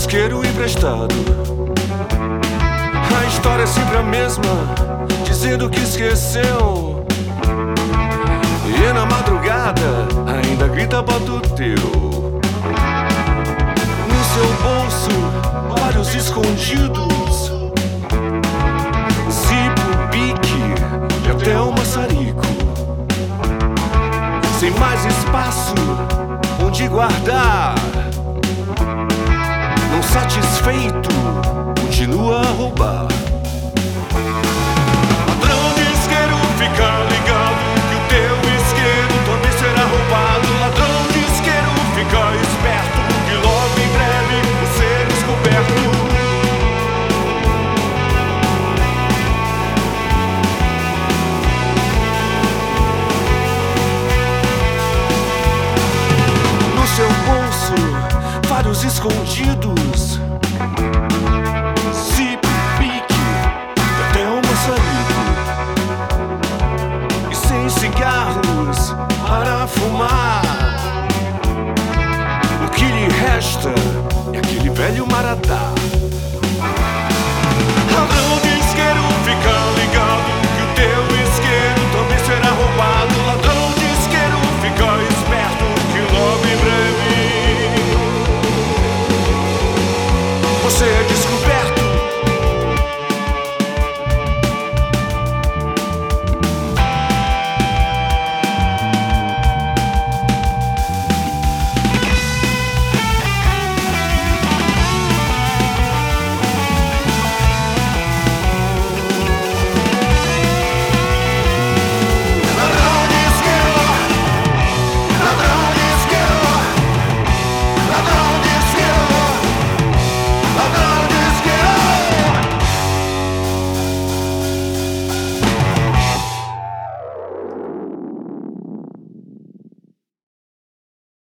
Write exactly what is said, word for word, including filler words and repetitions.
isqueiro emprestado. A história é sempre a mesma, dizendo que esqueceu. E na madrugada ainda grita bota o teu. No seu bolso, vários escondidos, zipo, pique e até um maçarico. Sem mais espaço onde guardar, não satisfeito, continua a roubar. Ladrão de isqueiro, fica ligado que o teu isqueiro também será roubado. Ladrão de isqueiro, fica esperto que logo em breve você é descoberto. No seu bolso, vários escondidos, zipo, pique e até um maçarico. E sem cigarros para fumar, o que lhe resta é aquele velho maratá. Ladrão de isqueiro, fica ligado que o teu isqueiro também será roubado. Ladrão de isqueiro, fica esperto que logo em breve você é descoberto.